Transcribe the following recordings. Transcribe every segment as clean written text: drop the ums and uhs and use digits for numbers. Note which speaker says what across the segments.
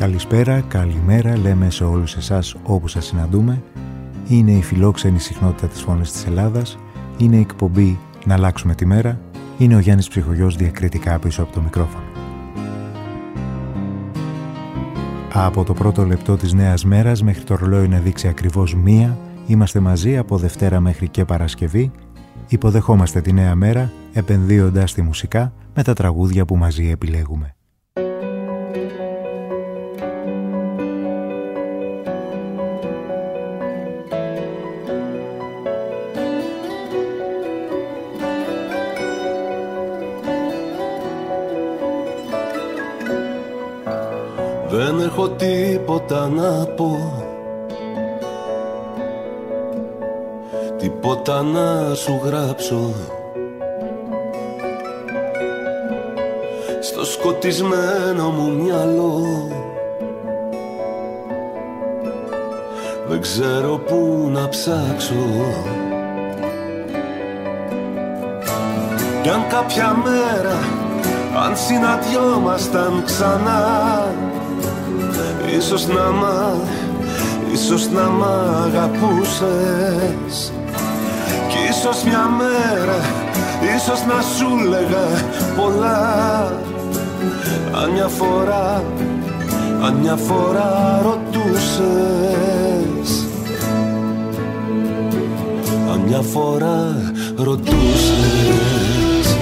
Speaker 1: Καλησπέρα, καλημέρα λέμε σε όλους εσάς όπου σας συναντούμε. Είναι η φιλόξενη συχνότητα της Φωνής της Ελλάδας. Είναι η εκπομπή «Να αλλάξουμε τη μέρα». Είναι ο Γιάννης Ψυχογιός διακριτικά πίσω από το μικρόφωνο. Από το πρώτο λεπτό της νέας μέρας μέχρι το ρολόι να δείξει ακριβώς 1, είμαστε μαζί από Δευτέρα μέχρι και Παρασκευή. Υποδεχόμαστε τη νέα μέρα επενδύοντας τη μουσικά με τα τραγούδια που μαζί επιλέγουμε.
Speaker 2: Δεν έχω τίποτα να πω, τίποτα να σου γράψω. Στο σκοτισμένο μου μυαλό δεν ξέρω πού να ψάξω. Κι αν κάποια μέρα, αν συναντιόμασταν ξανά, ίσως να μ' αγαπούσες. Κι ίσως μια μέρα, ίσως να σου λέγα πολλά. Αν μια φορά ρωτούσες, αν μια φορά ρωτούσες.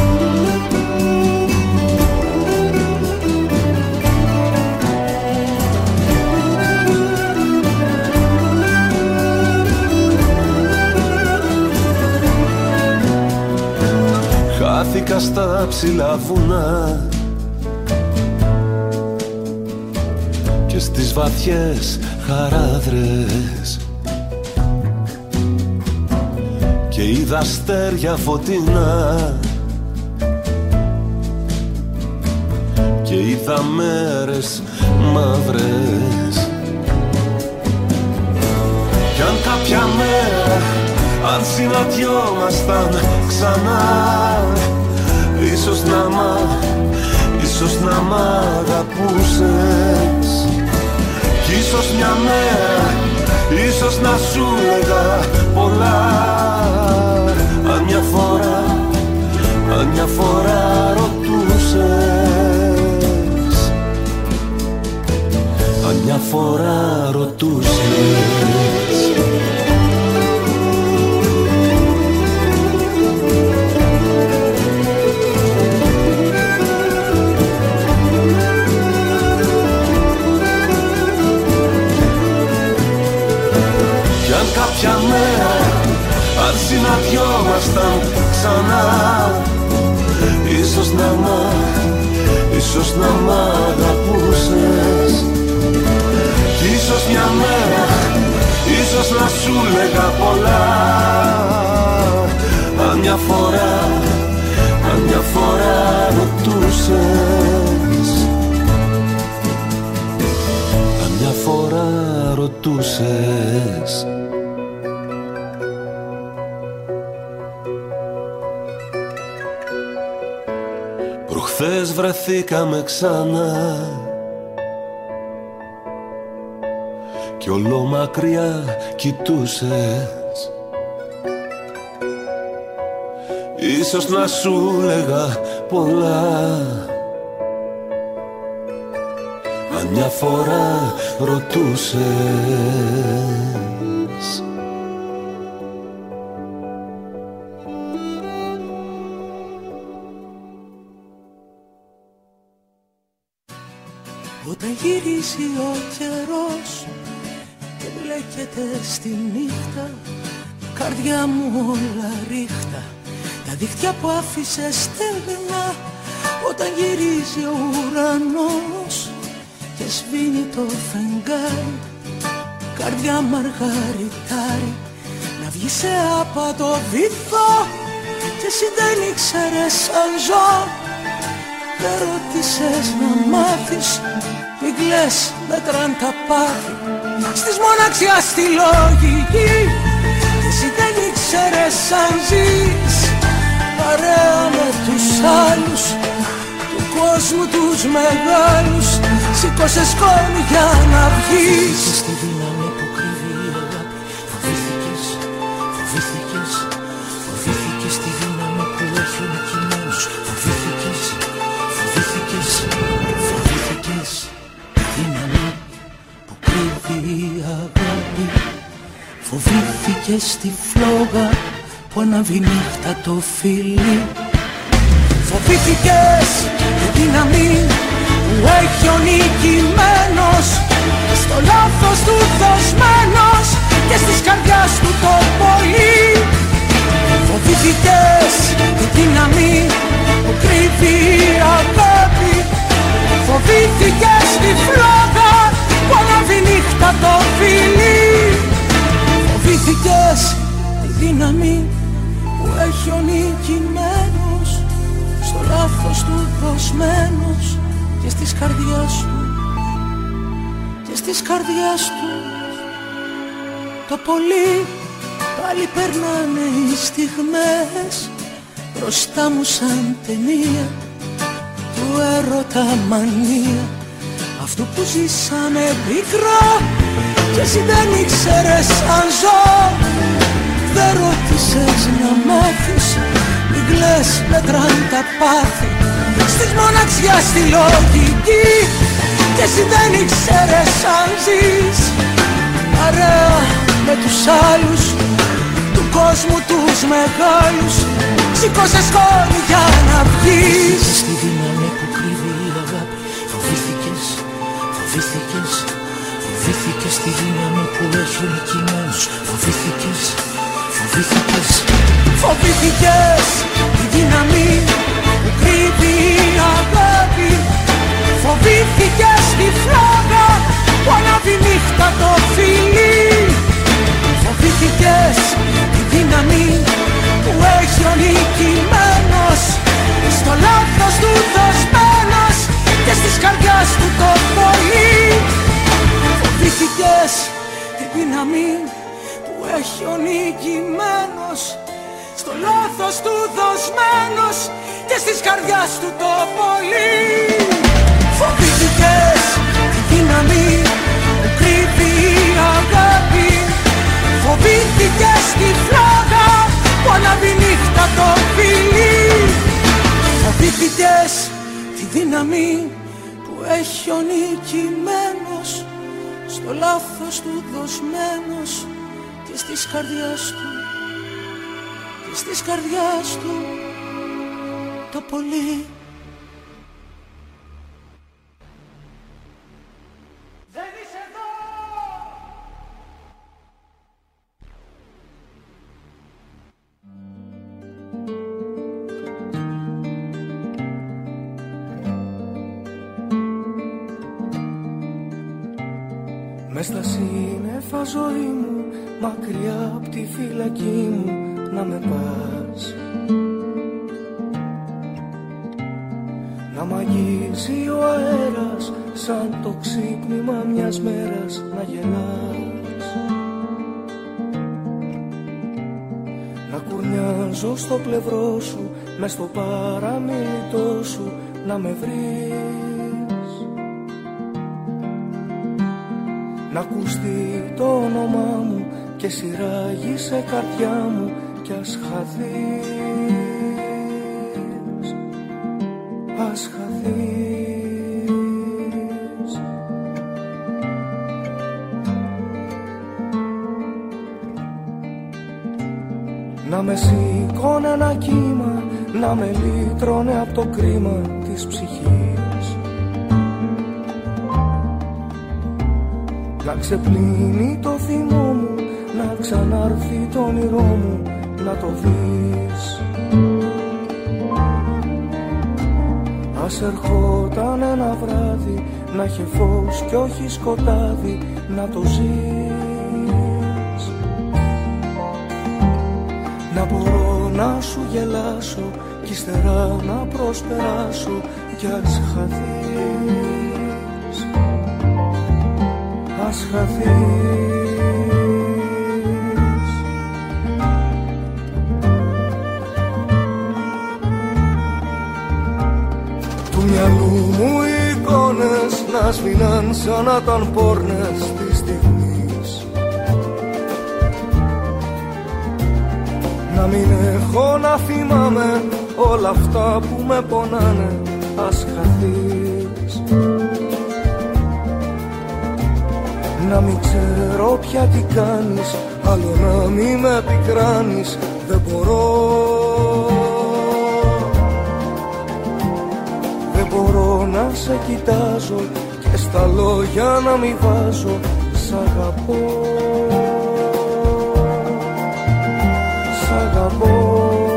Speaker 2: Χάθηκα στα ψηλά βουνά και στις βαθιές χαράδρες και είδα αστέρια φωτεινά και είδα μέρες μαύρες. Κι αν κάποια μέρα, αν συναντιόμασταν ξανά, ίσως να μ' αγαπούσες. Κι ίσως μια μέρα, ίσως να σου λέγα πολλά. Αν μια φορά ρωτούσες, αν μια φορά ρωτούσες. Κάποια μέρα, αν συναντιόμασταν ξανά, ίσως να μ' αγαπούσες. Κι ίσως μια μέρα, ίσως να σου λέγα πολλά. Αν μια φορά ρωτούσες, αν μια φορά ρωτούσες. Προχθές βρεθήκαμε ξανά κι όλο μακριά κοιτούσες. Ίσως να σου λέγα πολλά. Αν μια φορά ρωτούσες.
Speaker 3: Όταν γυρίζει ο καιρός και μπλέκεται στη νύχτα, καρδιά μου όλα ρίχτα, τα δίχτυα που άφησε στεγνά. Όταν γυρίζει ο ουρανός και σβήνει το φεγγάρι, καρδιά μαργαριτάρι, να βγει σε άπατο βυθό. Και εσύ δεν ήξερες αν ζω, δεν ρώτησες να μάθεις. Μην κλαις, μέτραν τα πάθη στις μοναξιάς στη λογική. Και εσύ δεν ήξερες αν ζεις παρέα με τους άλλους του κόσμου τους μεγάλους. Σήκωσε σκόνη για να βγεις. Στη δύναμη που κρύβει η αγάπη. Φοβήθηκες, φοβήθηκες, φοβήθηκες τη δύναμη που έχει ο νικημένος. Φοβήθηκες, φοβήθηκες, φοβήθηκες τη δύναμη που κρύβει η αγάπη. Φοβήθηκες τη φλόγα που αναβεί νύχτα το φίλι. Φοβήθηκες τη δύναμη που έχει ο νικημένος, στο λάθος του δοσμένος και στις καρδιάς του το πολύ. Φοβήθηκες τη δύναμη που κρύβει η αγάπη. Φοβήθηκες τη φλόγα που αναβεί νύχτα το φίλι. Φοβήθηκες τη δύναμη που έχει ο νικημένος, στο λάθος του δοσμένος και στις καρδιάς του, και στις καρδιάς του το πολύ. Πάλι περνάνε οι στιγμές μπροστά μου σαν ταινία του έρωτα μανία, αυτού που ζήσαμε πικρά κι εσύ δεν ήξερες αν ζω. Δεν ρώτησες να μάθεις, οι γλες μετράν τα πάθη στις μοναξιάς στη λογική, κι εσύ δεν ήξερες αν ζεις παρέα με τους άλλους του κόσμου τους μεγάλους. Σήκωσε σκόνη για να βγεις. Στη δύναμη που κρύβει η αγάπη. Φοβήθηκες, φοβήθηκες, φοβήθηκες τη δύναμη που έχει ο νικημένος. Φοβήθηκες, φοβήθηκες, φοβήθηκες τη δύναμη που κρύβει η αγάπη. Φοβήθηκες τη φλόγα που ανάβει νύχτα το φίλι. Φοβήθηκες τη δύναμη που έχει ο νικημένος, στο λάθος του δοσμένος και στις καρδιάς του το πολύ. Φοβήθηκες τη δύναμη που έχει ο νικημένος, στο λάθος του δοσμένος και στις καρδιάς του το πολύ. Φοβήθηκες τη δύναμη που κρύβει η αγάπη. Φοβήθηκες τη φλόγα που ανάβει νύχτα το φίλι. Φοβήθηκες τη δύναμη που έχει ο νικημένος, στο λάθος του δοσμένος και στις καρδιάς του, και στις καρδιάς του το πολύ.
Speaker 4: Μες στα σύννεφα ζωή μου, μακριά απ' τη φυλακή μου, να με πας. Να μ' αγγίζει ο αέρας, σαν το ξύπνημα μιας μέρας να γελάς. Να κουρνιάζω στο πλευρό σου, μες στο παραμιλητό σου, να με βρεις. Να ακουστεί το όνομά μου και σειράγει σε καρδιά μου κι ας χαθείς, ας χαθείς. Να με σηκώνε ένα κύμα, να με λύτρωνε απ' το κρίμα της ψυχής. Να ξεπλύνει το θυμό μου, να ξανάρθει το όνειρό μου, να το δεις. Ας ερχόταν ένα βράδυ, να είχε φως κι όχι σκοτάδι, να το ζεις. Να μπορώ να σου γελάσω κι ύστερα να προσπεράσω κι ας χαθείς, ας χαθείς. Του μυαλού σβήναν σαν να ήταν πόρνες της στιγμής. Να μην έχω να θυμάμαι όλα αυτά που με πονάνε, ας χαθείς. Να μην ξέρω πια τι κάνεις, άλλο να μην με πικράνεις, δεν μπορώ. Δεν μπορώ να σε κοιτάζω και στα λόγια να μην βάζω σ' αγαπώ. Σ' αγαπώ.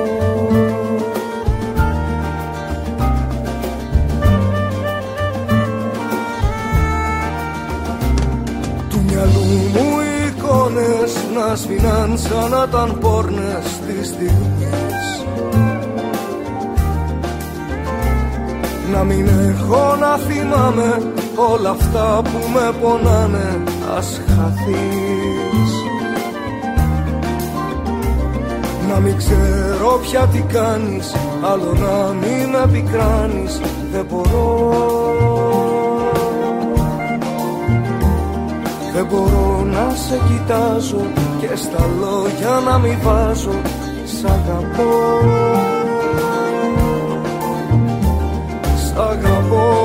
Speaker 4: Του μυαλού μου οι εικόνες να σβήναν σαν να ήταν πόρνες της στιγμής. Να μην έχω να θυμάμαι όλα αυτά που με πονάνε, ας χαθείς. Να μην ξέρω πια τι κάνεις, άλλο να μην με πικράνεις, δεν μπορώ. Δεν μπορώ να σε κοιτάζω και στα λόγια να μην βάζω σ' αγαπώ. Σ' αγαπώ.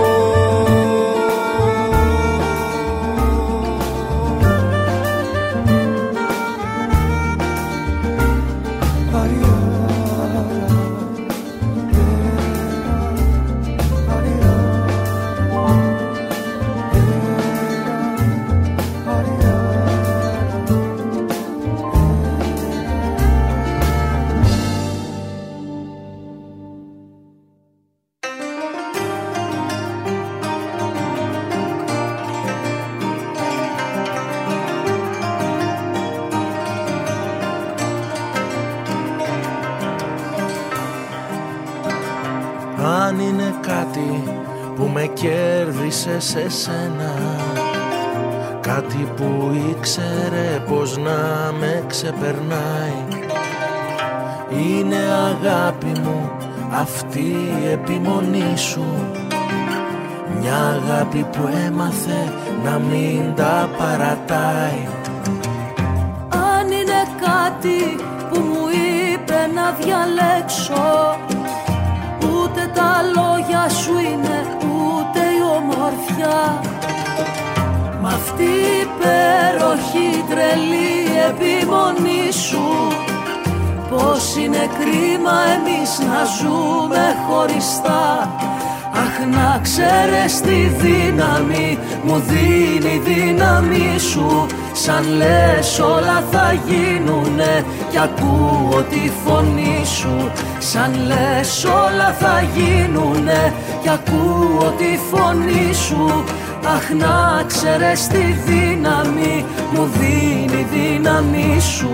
Speaker 5: Αν είναι κάτι που με κέρδισε σε σένα, κάτι που ήξερε πως να με ξεπερνάει, είναι αγάπη μου αυτή η επιμονή σου. Μια αγάπη που έμαθε να μην τα παρατάει.
Speaker 6: Αν είναι κάτι που μου είπε να διαλέξω, ούτε τα λόγια σου είναι, ούτε η ομορφιά. Μ' αυτή η υπέροχη τρελή επιμονή σου, πως είναι κρίμα εμείς να ζούμε χωριστά. Αχ, να ξέρεις τη δύναμη μου δίνει η δύναμη σου. Σαν λες όλα θα γίνουνε κι ακούω τη φωνή σου. Σαν λες όλα θα γίνουνε κι ακούω τη φωνή σου. Αχ, να ξέρεις τη δύναμη μου δίνει η δύναμη σου.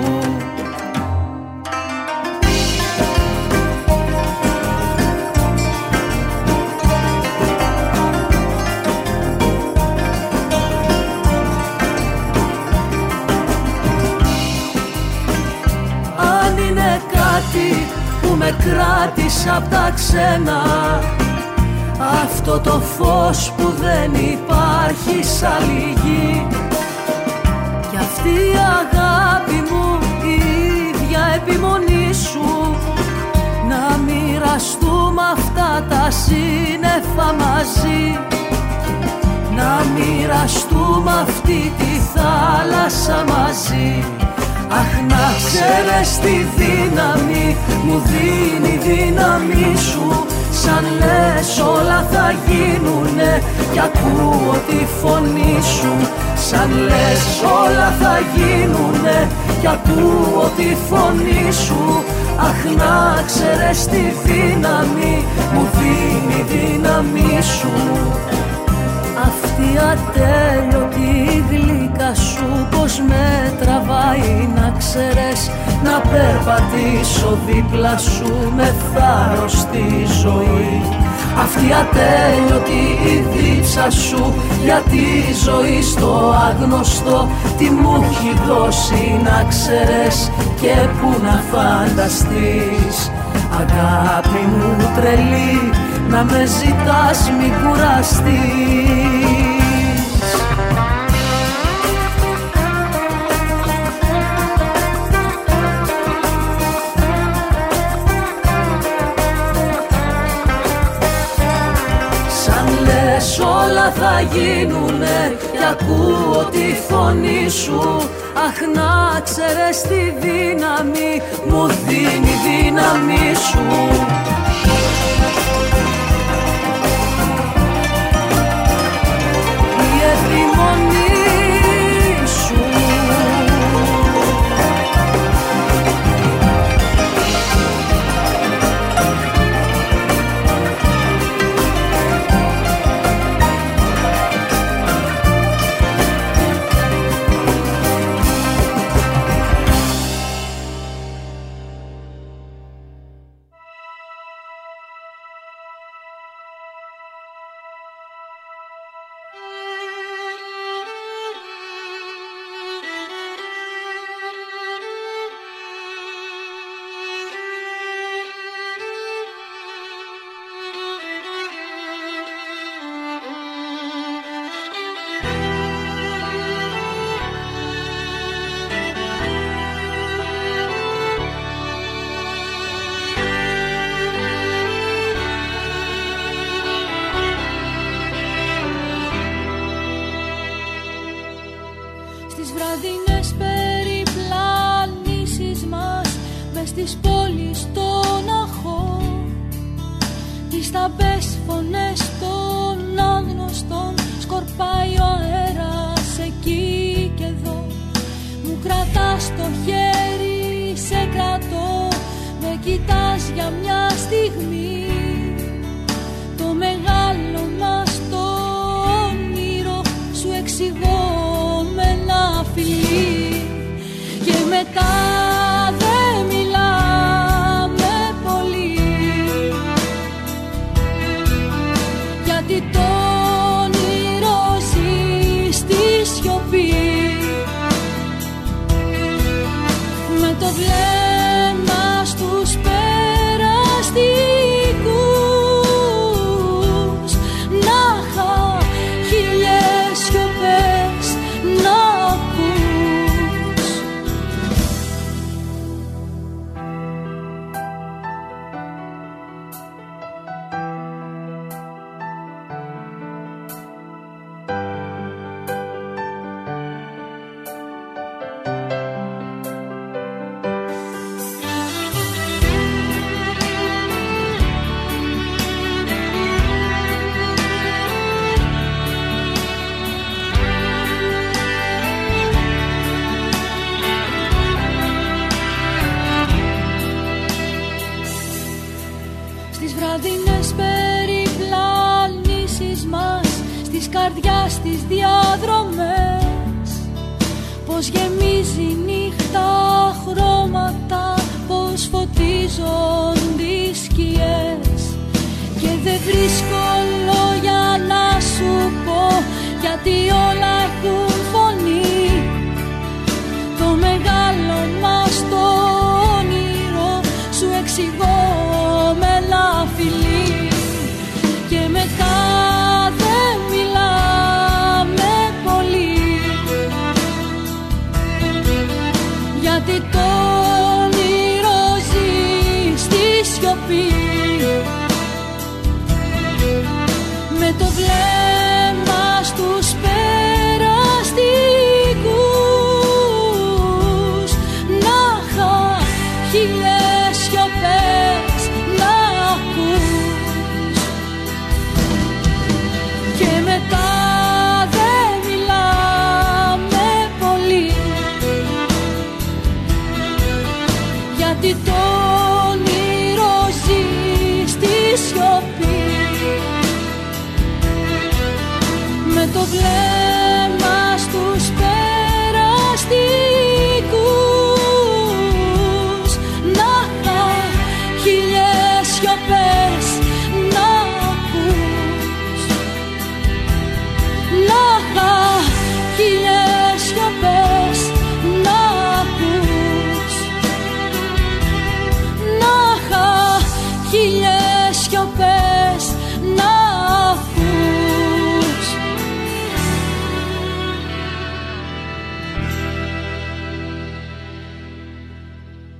Speaker 6: Που με κράτησε απ' τα ξένα, αυτό το φως που δεν υπάρχει σ' άλλη γη. Κι αυτή η αγάπη μου, η ίδια επιμονή σου, να μοιραστούμε αυτά τα σύννεφα μαζί. Να μοιραστούμε αυτή τη θάλασσα μαζί. Αχ, να ξέρεις τη δύναμη μου δίνει η δύναμη σου. Σαν λες όλα θα γίνουνε κι ακούω τη φωνή σου. Σαν λες όλα θα γίνουνε κι ακούω τη φωνή σου. Αχ, να ξέρεις τη δύναμη μου δίνει η δύναμη σου. Αυτή ατέλειωτη γλυκά σου πως με τραβάει, να ξέρεις, να περπατήσω δίπλα σου με θάρρος στη ζωή. Αυτή ατέλειωτη η δίψα σου για τη ζωή στο άγνωστο, τι μου έχει δώσει να ξέρεις και που να φανταστείς. Αγάπη μου τρελή, να με ζητάς μην κουραστείς. θα γίνουνε κι ακούω τη φωνή σου. Αχ, να ξέρεις τη δύναμη μου δίνει η δύναμη σου. Η επιμονή σου.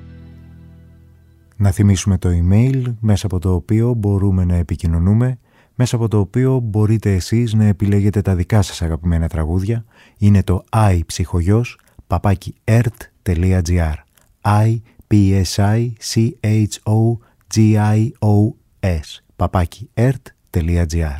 Speaker 1: Να θυμίσουμε το email μέσα από το οποίο μπορούμε να επικοινωνούμε μέσα από το οποίο μπορείτε εσείς να επιλέγετε τα δικά σας αγαπημένα τραγούδια. Είναι το ipsychogos@ert.gr ipsychogos@ert.gr.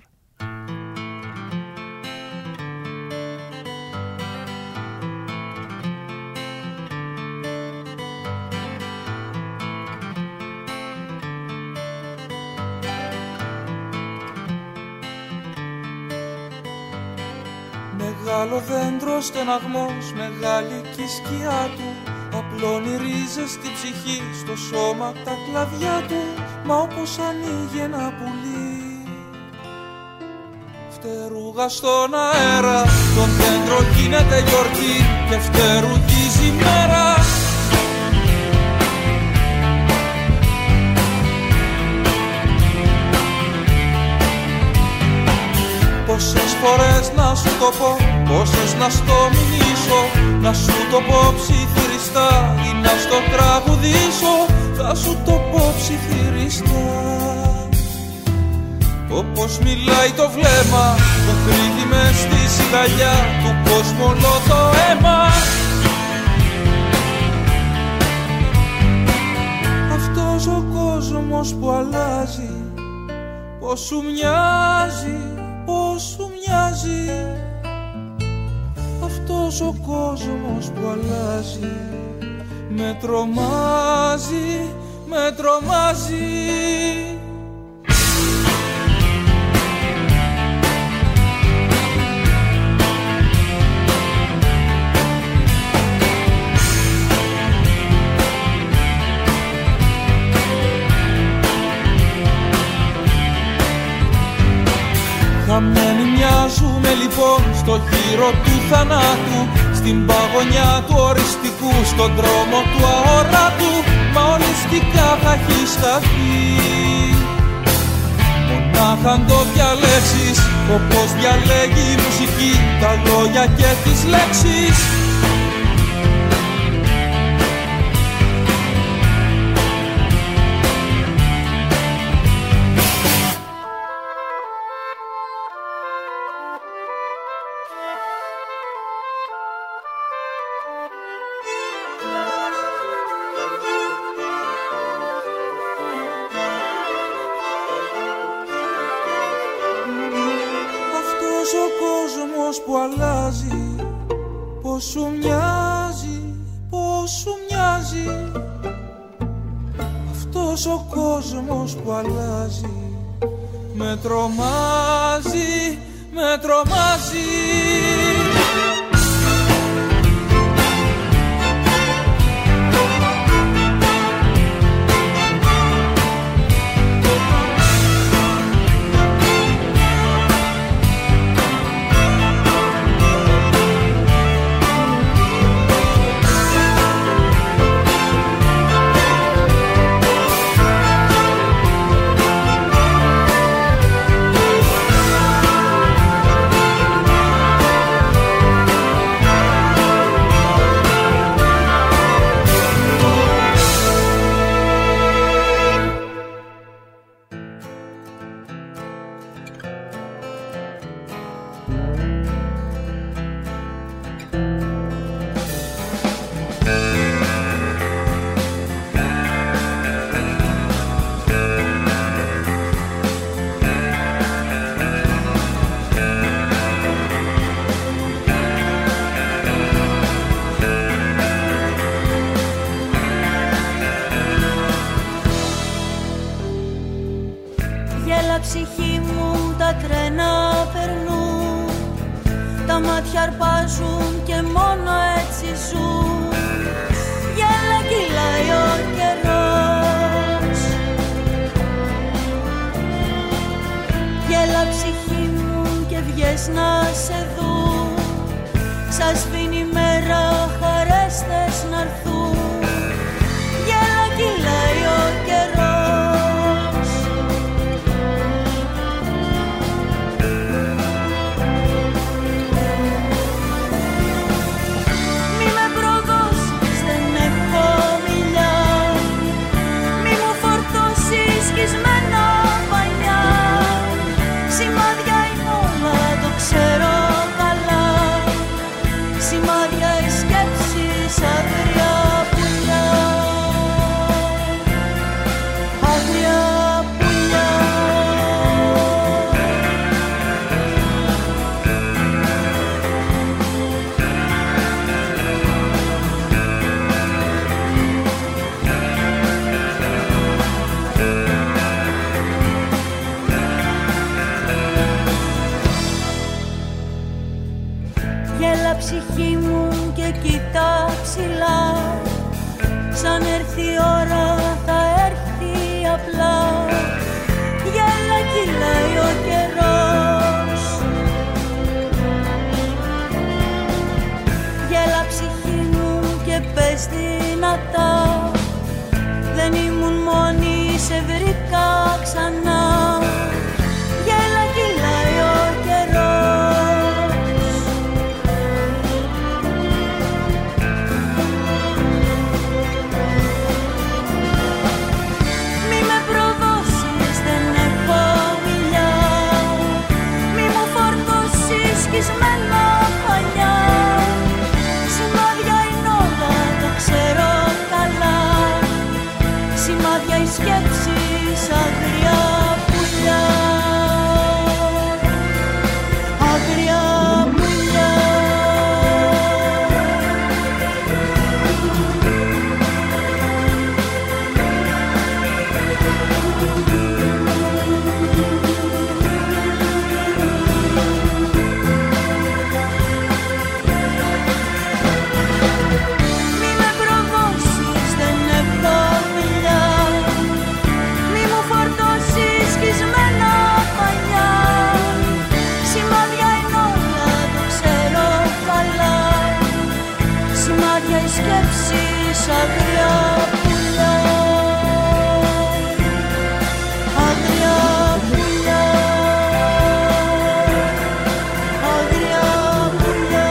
Speaker 4: Μεγάλο δέντρο στεναγμός, μεγάλη κι η σκιά του. Απλώνει ρίζες στην ψυχή, στο σώμα τα κλαδιά του. Μα όπως ανοίγει ένα πουλί, φτερούγα στον αέρα. Το δέντρο γίνεται γιορτή και φτερουγίζει μέρα. Πόσες φορές να σου το πω, πόσες να στο μηνύσω. Να σου το πω ψιθυριστά ή να στο τραγουδήσω. Θα σου το πω ψιθυριστά. Όπως μιλάει το βλέμμα, το κρύβει μες στη σιγαλιά του κόσμου όλο το αίμα. Αυτός ο κόσμος που αλλάζει, πως σου μοιάζει, πως σου μοιάζει. Αυτός ο κόσμος που αλλάζει με τρομάζει, με τρομάζει. Χαμένοι μοιάζουμε λοιπόν στο γύρο του θανάτου, στην παγωνιά του οριστικού, στον δρόμο του αόρατου. Μα ολιστικά θα έχει σταθεί. Μονάχα αν το διαλέξεις, όπως διαλέγει η μουσική, τα λόγια και τις λέξεις. Που αλλάζει, πως σου μοιάζει, πως σου μοιάζει. Αυτός ο κόσμος που αλλάζει με τρομάζει, με τρομάζει.
Speaker 6: σημάδια οι σκέψεις αγριά πουλιά, αγριά πουλιά. Γέλα ψυχή μου και κοιτά ψηλά, σαν έρθει η ώρα θα έρθει απλά. Γέλα κυλάει ο καιρός, γέλα ψυχή μου και πες δυνατά, δεν ήμουν μόνη, σε βρήκα ξανά. Γέλα κυλάει ο καιρός. Σκισμένα παλιά, σημάδια είναι όλα, το ξέρω καλά. Σημάδια οι σκέψεις αγριά πουλιά, αγριά πουλιά. Σκέψεις αγριά πουλιά, αγριά πουλιά, αγριά πουλιά,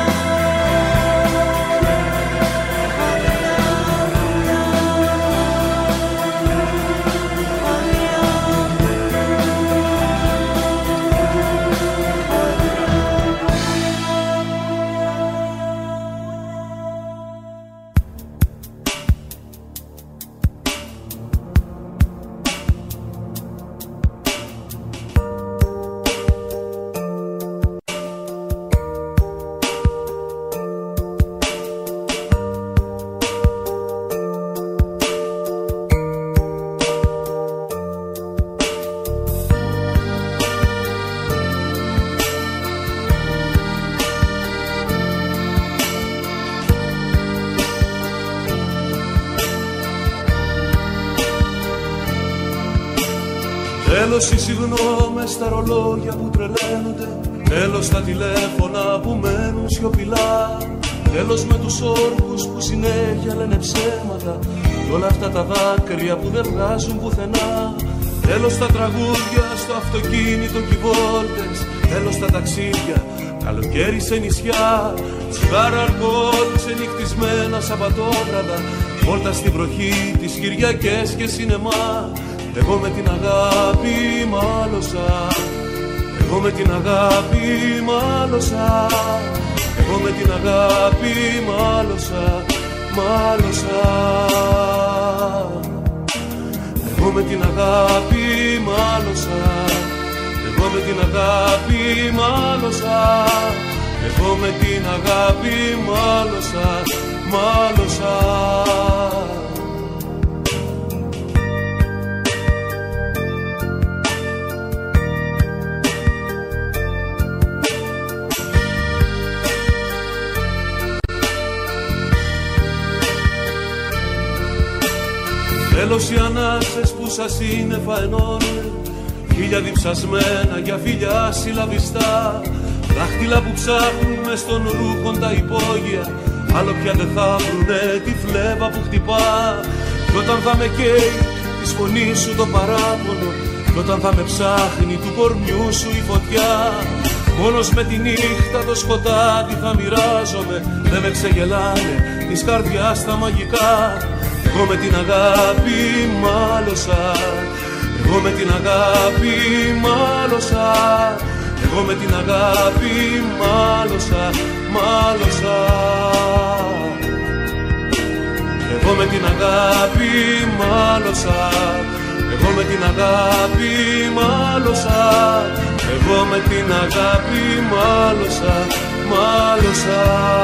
Speaker 2: Τέλος οι συγγνώμες στα ρολόγια που τρελαίνονται, τέλος τα τηλέφωνα που μένουν σιωπηλά, τέλος με τους όρκους που συνέχεια λένε ψέματα κι όλα αυτά τα δάκρυα που δεν βγάζουν πουθενά. Τέλος τα τραγούδια στο αυτοκίνητο κι οι βόλτες, τέλος τα ταξίδια, καλοκαίρι σε νησιά, τσιγάρα, αλκοόλ, ξενυχτισμένα Σαββατόβραδα, βόλτα στην βροχή, τις Κυριακές και σινεμά. Εγώ με την αγάπη μάλωσα, εγώ με την αγάπη μάλωσα, εγώ με την αγάπη μάλωσα, μάλωσα. Εγώ με την αγάπη μάλωσα, εγώ με την αγάπη μάλωσα, εγώ με την αγάπη μάλωσα, μάλωσα. Τέλος οι ανάσες που σαν σύννεφα ενώνουν, χίλια διψασμένα για φιλιά συλλαβιστά, δάχτυλα που ψάχνουν μες των ρούχων τα υπόγεια, άλλο πια δεν θα βρουνε τη φλέβα που χτυπά. Κι όταν θα με καίει της φωνής σου το παράπονο, κι όταν θα με ψάχνει του κορμιού σου η φωτιά, μόνος με τη νύχτα το σκοτάδι θα μοιράζομαι, δεν με ξεγελάνε της καρδιάς τα μαγικά. Εγώ με την αγάπη μάλωσα, εγώ με την αγάπη μάλωσα, Εγώ με την αγάπη μάλωσα, μάλωσα. Εγώ με την αγάπη μάλωσα. Εγώ με την αγάπη μάλωσα. Εγώ με την αγάπη μάλωσα, μάλωσα.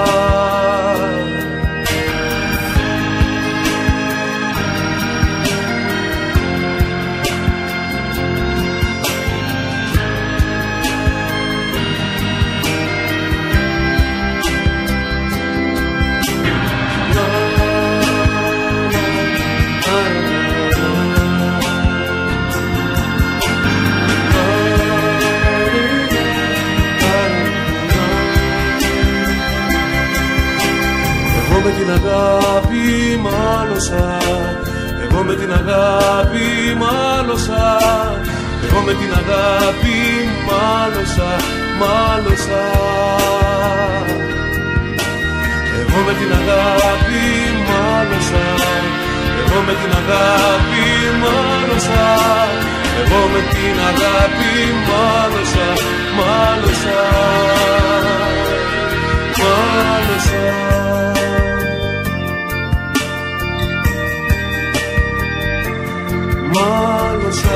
Speaker 2: Εγώ με την αγάπη μάλωσα. Εγώ με την αγάπη μάλωσα. Εγώ με την αγάπη μάλωσα, μάλωσα. Εγώ με την αγάπη μάλωσα. Εγώ με την αγάπη μάλωσα. Εγώ με την αγάπη μάλωσα, μάλωσα, μάλωσα. Μάλωσα.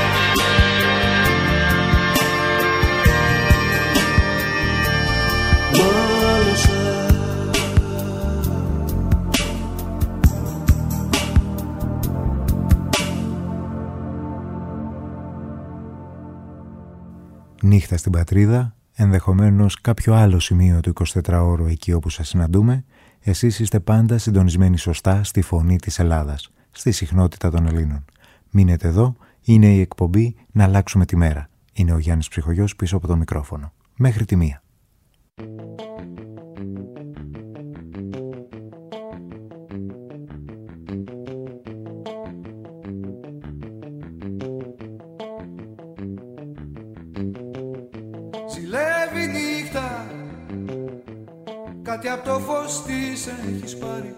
Speaker 1: Νύχτα στην πατρίδα, ενδεχομένως κάποιο άλλο σημείο του 24ωρου εκεί όπου σας συναντούμε, εσείς είστε πάντα συντονισμένοι σωστά στη φωνή της Ελλάδας, στη συχνότητα των Ελλήνων. Μείνετε εδώ, είναι η εκπομπή «Να αλλάξουμε τη μέρα». Είναι ο Γιάννης Ψυχογιός πίσω από το μικρόφωνο. Μέχρι τη 1.
Speaker 3: Ζηλεύει νύχτα, κάτι από το φως της έχεις πάρει.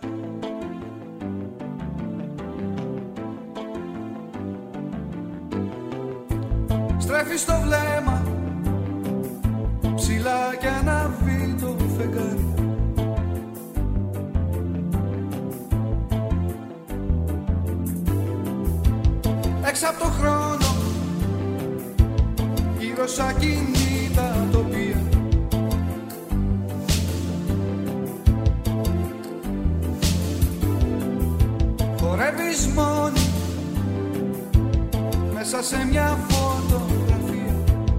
Speaker 3: Στρέφεις το βλέμμα ψηλά κι ανάβει το φεγγάρι. Έξω από το χρόνο, γύρω σαν κινήτα τοπία. Χορεύεις μόνη μέσα σε μια φωτογραφία.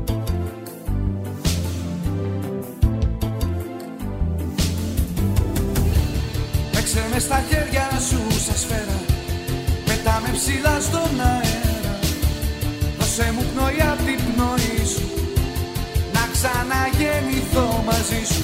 Speaker 3: Παίξε με στα χέρια σου σαν σφαίρα, πετάμε ψηλά στον αέρα. Δώσε μου πνοή απ' την πνοή σου, να ξαναγεννηθώ μαζί σου.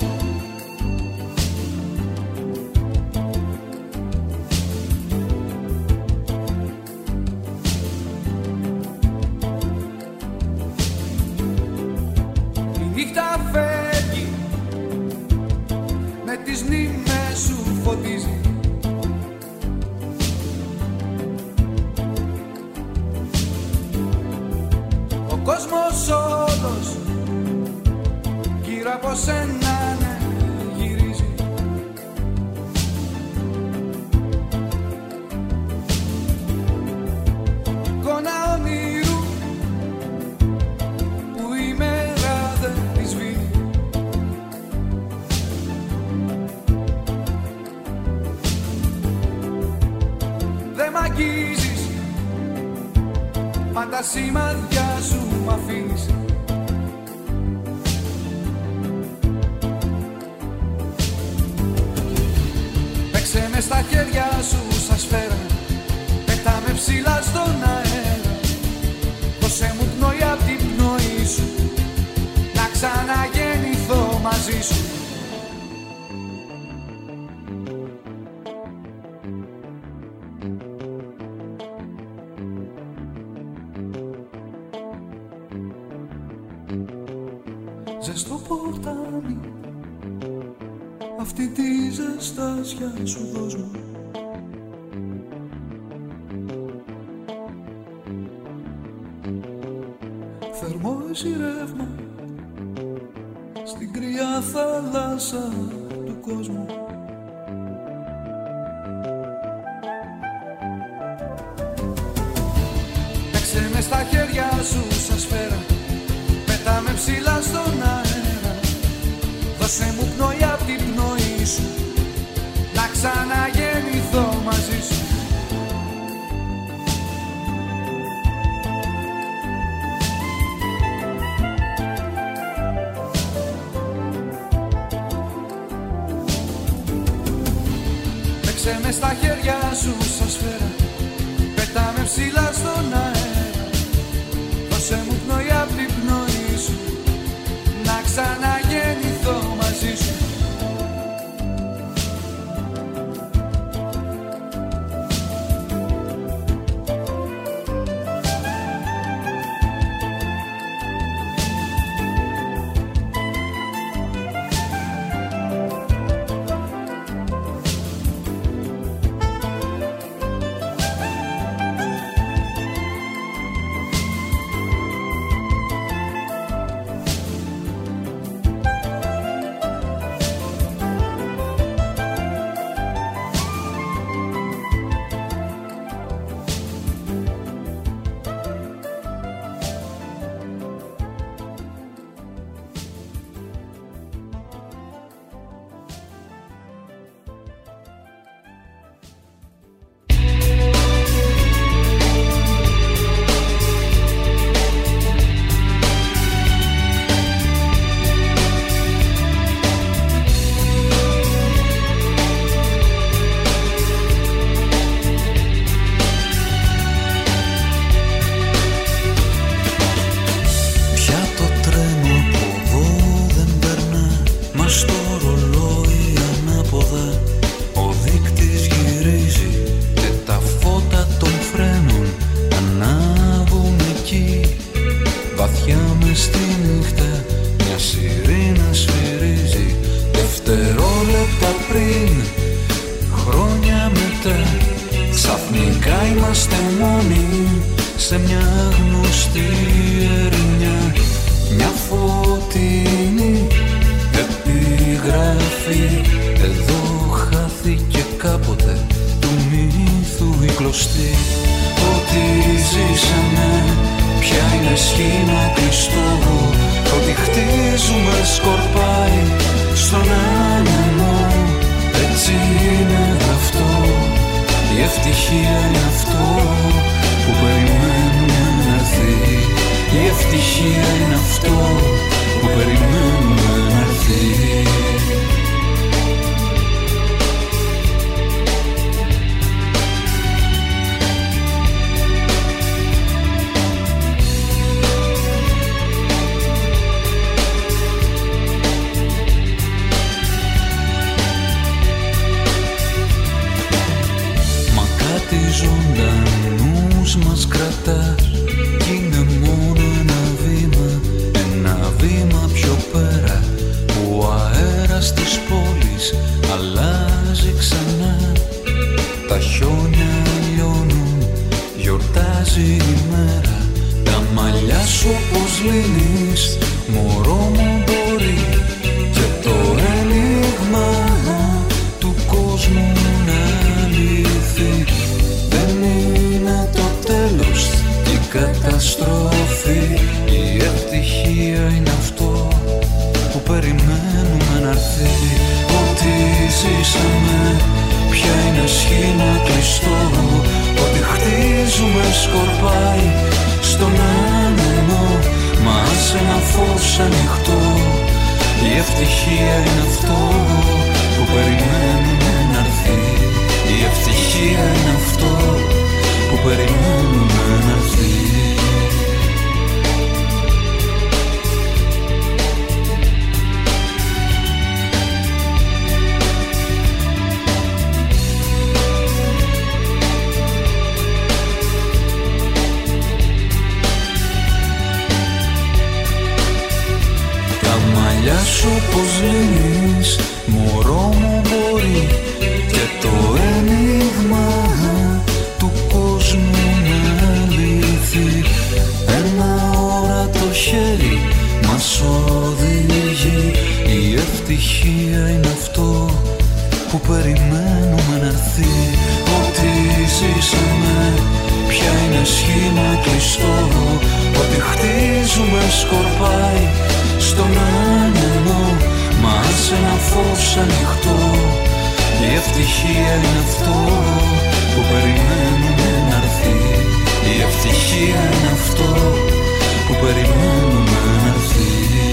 Speaker 3: Τα σημάδια σου μ' αφήνεις. Παίξε με στα χέρια σου σαν σφαίρα, πετάμε ψηλά στον αέρα. Δώσε μου πνοή απ' την πνοή σου, να ξαναγεννηθώ μαζί σου. Ζεστό ποτάμι, αυτή τη ζεστάσια σου δώσ' μου. Θερμό χώσει ρεύμα στην κρύα θάλασσα του κόσμου. Παίξε με στα χέρια σου σαν σφαίρα, πέταμε ψηλά στον αέρα. Δώσε μου πνοή απ' την πνοή σου, να ξαναγεννηθώ μαζί σου. Παίξε με στα χέρια σου σαν σφαίρα, πέταμε ψηλά στον αέρα. Δώσε μου πνοή απ' την πνοή σου, να ξαναγεννηθώ μαζί σου.
Speaker 7: σου πως λύνεις, μωρό μου μπορεί και το ένιγμα του κόσμου να λυθεί. Ένα όρατο χέρι που περιμένουμε να έρθει. Ό,τι ζήσαμε πια είναι σχήμα κλειστό. Ό,τι χτίζουμε σκορπάει στον άνεμο. Μα άσε ένα φως ανοιχτό. Η ευτυχία είναι αυτό που περιμένουμε να έρθει. Η ευτυχία είναι αυτό που περιμένουμε να έρθει.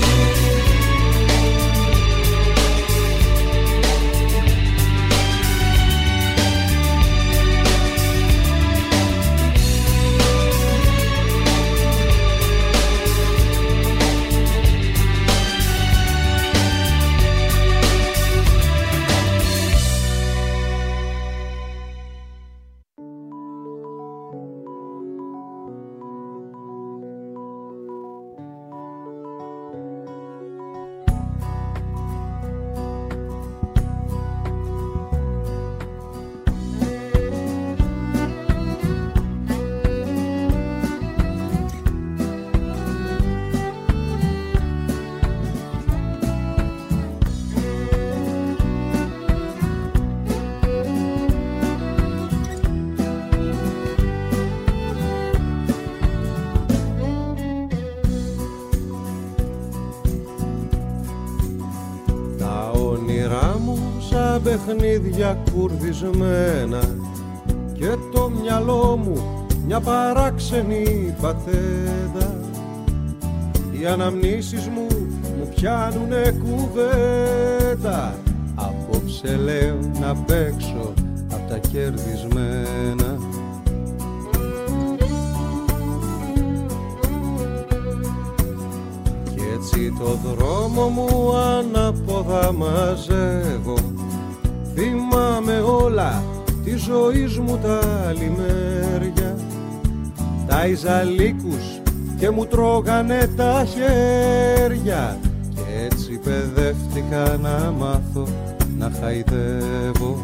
Speaker 8: Παιχνίδια κουρδισμένα και το μυαλό μου μια παράξενη πατέντα. Οι αναμνήσεις μου πιάνουνε κουβέντα. Απόψε λέω να παίξω απ' τα κερδισμένα. Κι έτσι το δρόμο μου ανάποδα μαζεύω. Θυμάμαι όλα τη ζωής μου τα λιμέρια. Τα Ιζαλίκους και μου τρώγανε τα χέρια. Κι έτσι παιδεύτηκα να μάθω να χαϊδεύω.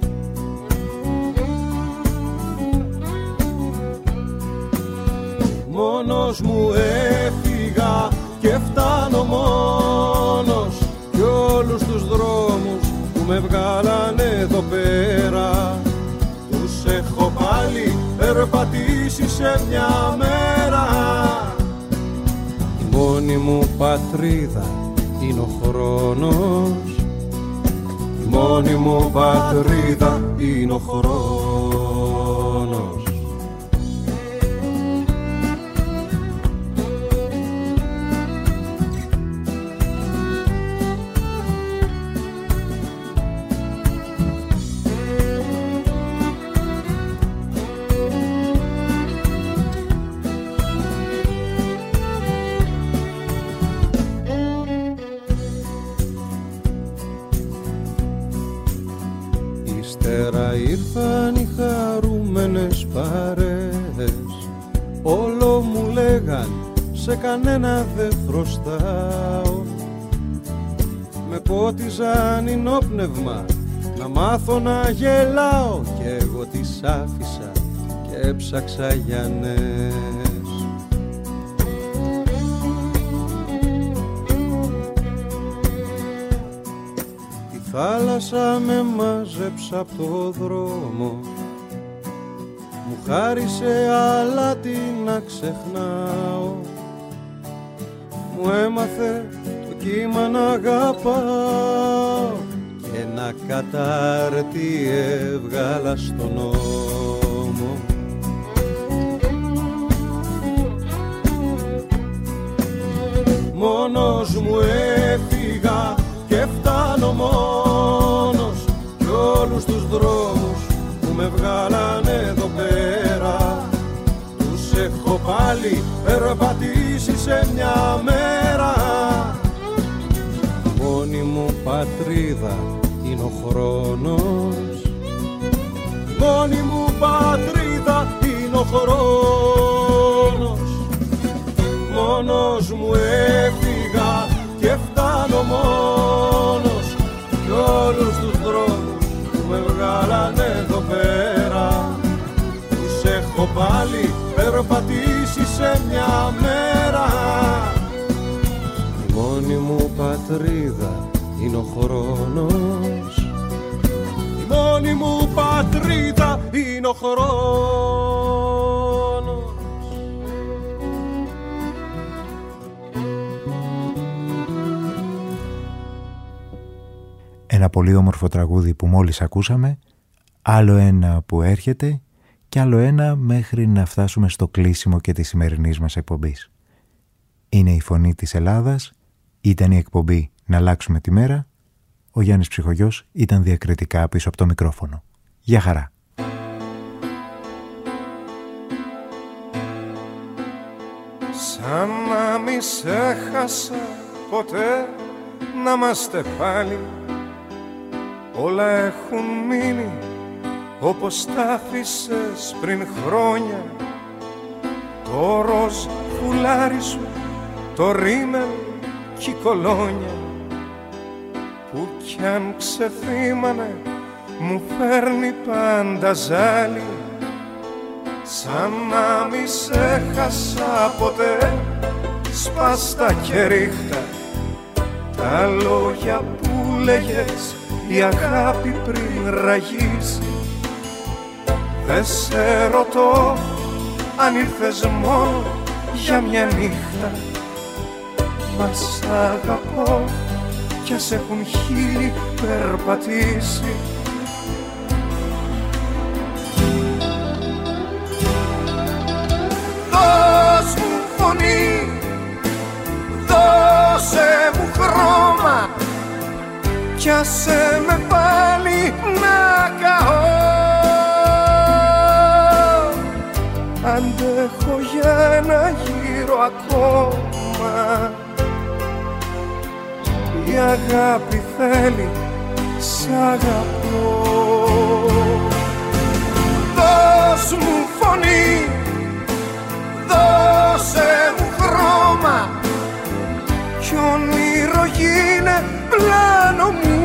Speaker 8: Μόνος μου έφυγα και φτάνω μόνος. Κι όλους τους δρόμους που με βγάλανε εδώ πέρα τους έχω πάλι περπατήσει σε μια μέρα. Η μόνη μου πατρίδα είναι ο χρόνος. Η μόνη μου πατρίδα είναι ο χρόνος. Ήρθαν οι χαρούμενες παρέες. Όλο μου λέγαν σε κανένα δεν χρωστάω. Με πότιζαν ενόπνευμα να μάθω να γελάω. Κι εγώ τις άφησα και έψαξα για νες. Η θάλασσα με μάζεψε απ' το δρόμο. Μου χάρισε αλάτι να ξεχνάω. Μου έμαθε το κύμα να αγαπάω. Και ένα κατάρτι έβγαλα στον νόμο. Μόνος μου έφυγα και φτάνω μόνος. Κι όλους τους δρόμους που με βγάλανε εδώ πέρα τους έχω πάλι περπατήσει σε μια μέρα. Η μόνη μου πατρίδα είναι ο χρόνος. Η μόνη μου πατρίδα είναι ο χρόνος. Μόνος μου έφυγα και φτάνω μόνος. Κι όλους τους δρόμους που με βγάλανε εδώ πέρα τους έχω πάλι περπατήσει σε μια μέρα. Η μόνη μου πατρίδα είναι ο χρόνος. μόνη μου πατρίδα είναι ο χρόνος.
Speaker 1: Ένα πολύ όμορφο τραγούδι που μόλις ακούσαμε, άλλο ένα που έρχεται και άλλο ένα μέχρι να φτάσουμε στο κλείσιμο και της σημερινής μας εκπομπής. Είναι η Φωνή της Ελλάδας, ήταν η εκπομπή «Να αλλάξουμε τη μέρα». Ο Γιάννης Ψυχογιός ήταν διακριτικά πίσω από το μικρόφωνο. Γεια χαρά.
Speaker 8: Σαν να μη σε χάσα ποτέ, να είμαστε πάλι. Όλα έχουν μείνει όπως τα άφησες πριν χρόνια. Το ροζ φουλάρι σου, το ρίμελ κι η κολόνια, που κι αν ξεθύμανε μου φέρνει πάντα ζάλι. Σαν να μη σε χάσα ποτέ, σπάστα και ρίχτα τα λόγια που λέγες η αγάπη πριν ραγίσει. Δε σε ρωτώ αν ήρθες μόνο για μια νύχτα, μα σ' αγαπώ κι ας έχουν χείλη περπατήσει. Δώσ' μου φωνή, δώσε μου χρώμα κι άσε με πάλι να καώ. Αντέχω για ένα γύρο ακόμα. Η αγάπη θέλει, σ' αγαπώ. Δώσ' μου φωνή, δώσε μου χρώμα κι όνειρο γίνε πλάνο μου.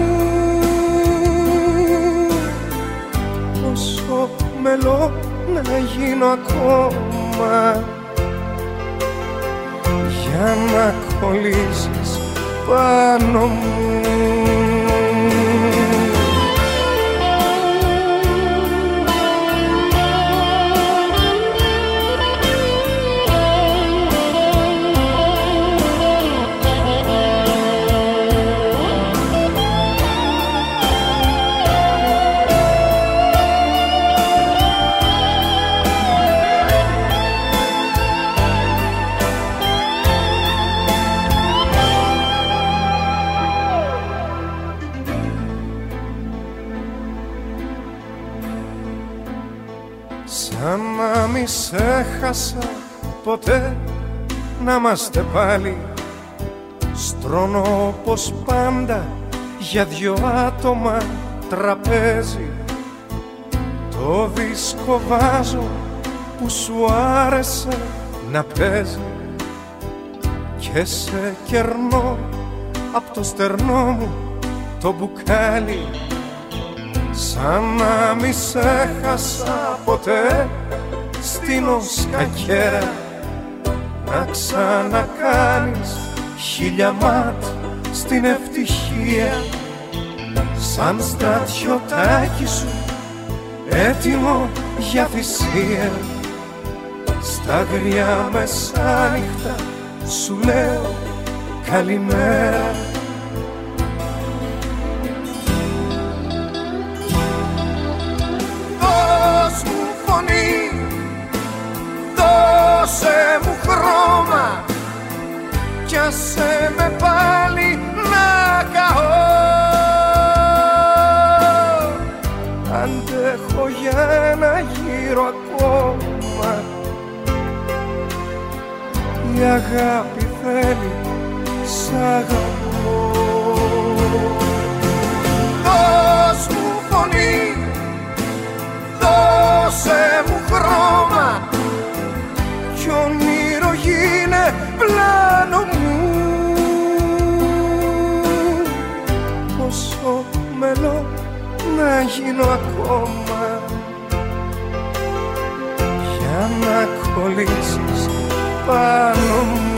Speaker 8: Όσο μελώ να γίνω ακόμα, για να κολλήσεις πάνω μου. Σαν να μη σε χάσα ποτέ, να είμαστε πάλι. Στρώνω όπως πάντα για δυο άτομα τραπέζι. Το δίσκο βάζω που σου άρεσε να παίζει και σε κερνώ απ' το στερνό μου το μπουκάλι. Σαν να μη σε χάσα ποτέ, στείνω σκακέρα να ξανακάνεις χίλια μάτ στην ευτυχία. Σαν στρατιωτάκι σου έτοιμο για θυσία, στα αγριά μεσάνυχτα σου λέω καλημέρα. Δώσε μου χρώμα κι άσε με πάλι να καώ. Αντέχω για ένα γύρο ακόμα. Η αγάπη θέλει, σ' αγαπώ. Δώσ' μου φωνή, δώσε μου χρώμα κι όνειρο γίνε πλάνο μου. Όσο μελώ να γίνω ακόμα, για να κολλήσεις πάνω μου.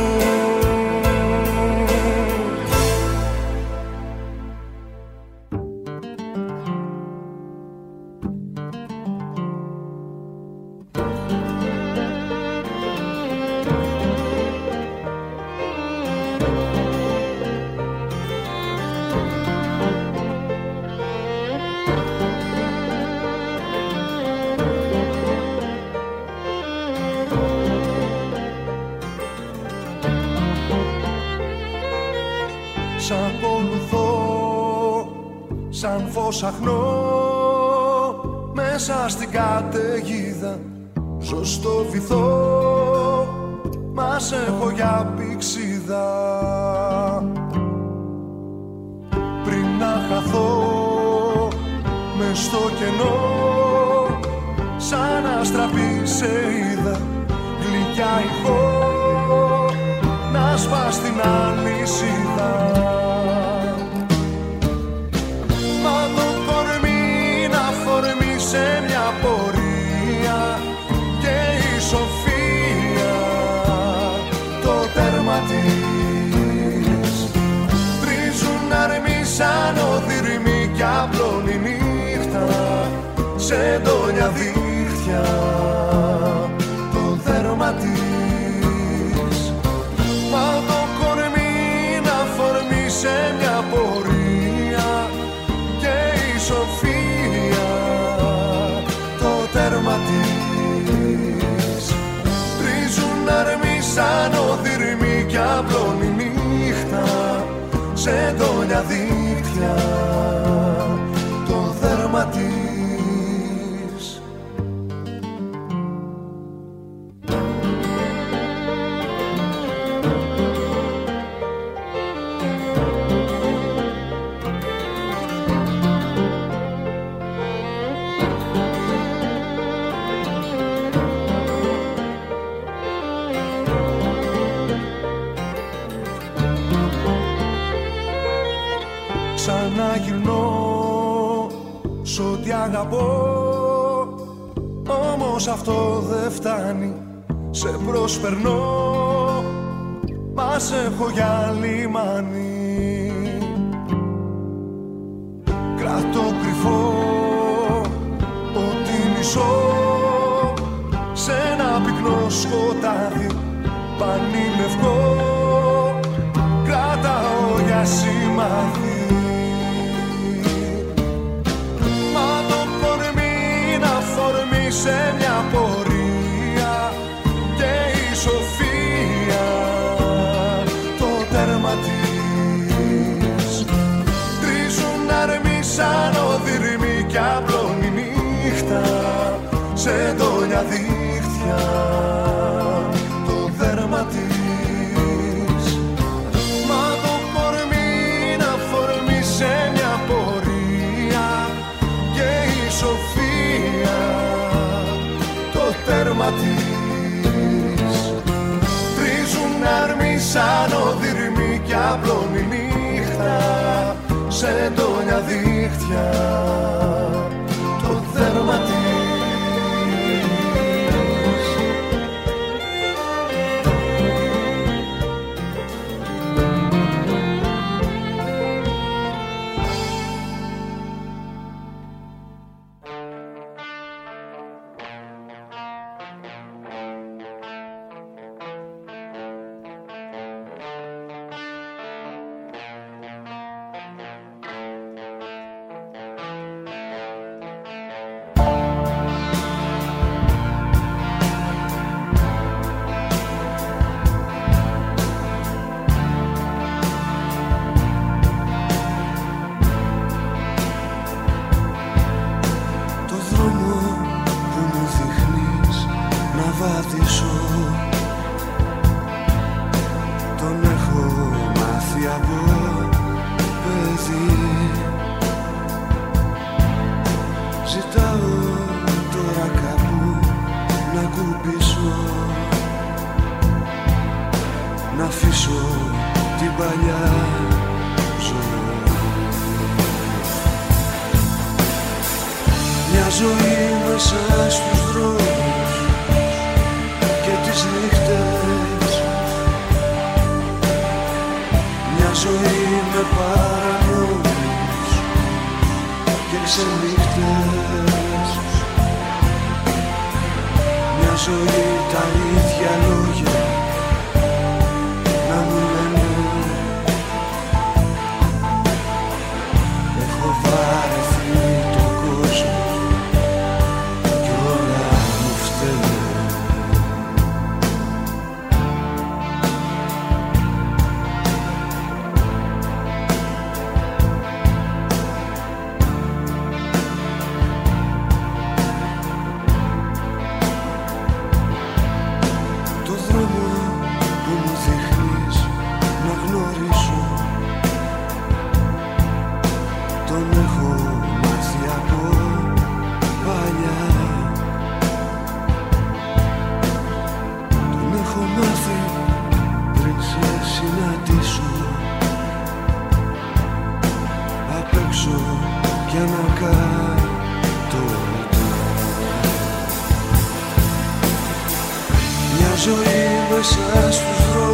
Speaker 8: ψαχνώ μέσα στην καταιγίδα. Ζω στο βυθό, μας έχω για πηξίδα. Πριν να χαθώ μες στο κενό, σαν αστραπή σε είδα, γλυκιά ηχό να σπάς την αλυσίδα. Μα το κορμί να φορμεί σε μια πορεία και η σοφία το τέρμα της. Τρίζουν αρμοί σαν οδυρμοί κι απλώνει νύχτα σε εντόνια δίχτυα το δέρμα της. Μα το κορμί να φορμεί σε μια πορεία και η σοφία το τέρμα της. Τρίζουν αρμοί σαν οδυρμοί κι απλώνει νύχτα σε εντόνια δίχτυα το δέρμα της. Ξαναγυρνώ σ' ό,τι αγαπώ, όμως αυτό δεν φτάνει. Σε προσπερνώ, μας έχω για λιμάνι. Κρατώ κρυφό ότι μισώ σε ένα πυκνό σκοτάδι πανίλευκό. Κρατάω για σημάδι. Σε μια πορεία και η σοφία το τέρμα της. Τρίζουν αρμοί σαν οδυρμοί κι απλώνει νύχτα σε εντόνια δίχτυα το δέρμα της. Μα το κορμί να φορμεί σε μια πορεία και η σοφία τέρμα της. Τρίζουν αρμοί σαν οδυρμοί κι απλώνει νύχτα σε εντόνια δίχτυα το δέρμα της.
Speaker 7: ζωή μέσα στους δρόμους.